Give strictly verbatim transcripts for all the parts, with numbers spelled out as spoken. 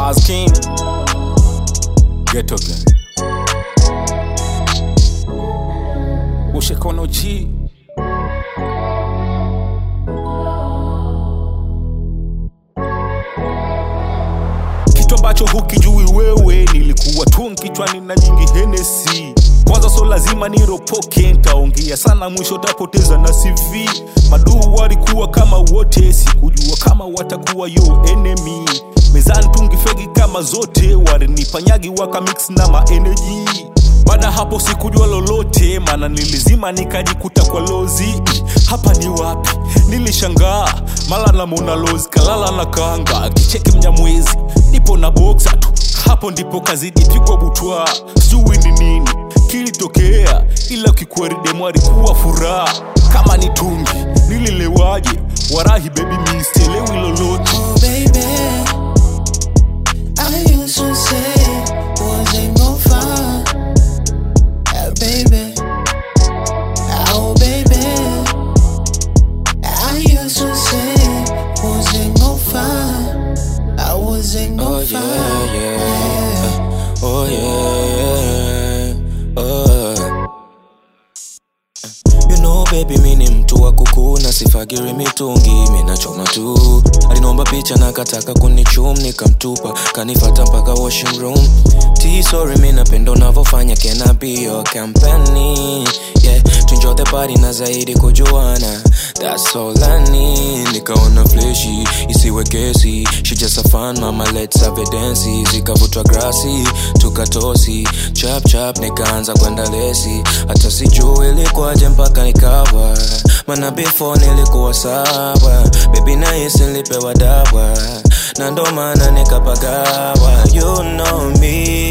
Asking Ghetto Gang Ushekono G Kitu ambacho hukijui wewe, nilikuwa tu kichwani na nyingi Hennessy. Kwanza so lazima niropoke, nikaongea sana mwisho tapoteza na C V. Maduu walikuwa kama wote, sikujua kama watakuwa yo enemy. Mezani tungi fegi kama zote, warinipanyagi waka mix na ma energy. Baada hapo sikujua lolote, mana nilizima nikajikuta kwa lozi. Hapa ni wapi? Nilishangaa, mala na Mona Lozi kalala na kanga. Kicheki Mnyamwezi, nipo na boxer tu, hapo ndipo kazidi pigwa butwa. Sijui ni nini kilitokea, ila kikweli demo alikuwa furaha. Kama ni tungi, nililewaje? Warahi baby mi sielewi lolote. Oh baby, I used to say wasn't gon' fun. Yeah, baby, oh baby, I used to say wasn't gon' fun. I wasn't gon' oh, fun. yeah, yeah. Oh yeah, yeah. Oh. You know baby mi ni mtu wa kukuna, sifagiri mitungi, mina choma tu. Alinomba picha na kataka kunichum, nikamtupa, kanifata mpaka washing room. T sorry mi napenda unavofanya, can I be your company? Yeah, to enjoy the party na zaidi kujuana, that's all I need. Nikaona fleshi, isiwe kesi, she just a fan, mama let's have a dance. Zikavutwa grassi, tukatosi, chap chap, nikaanza kwenda lesi. Hata sijui ilikuwaje mpaka nikawa, mana before nilikuwa sawa. Baby na yesi nilipewa dawa, na ndo maana nikapagawa. You know me,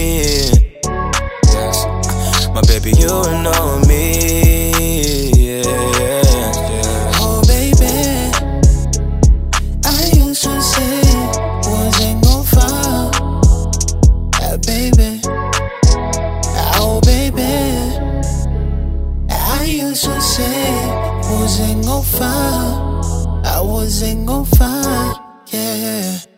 yes, my baby you know me, yeah, yeah. Oh baby, I used to say wasn't gon' fun. Yeah, baby, oh baby, I used to say wasn't gon' fun. I wasn't gon' fun, yeah.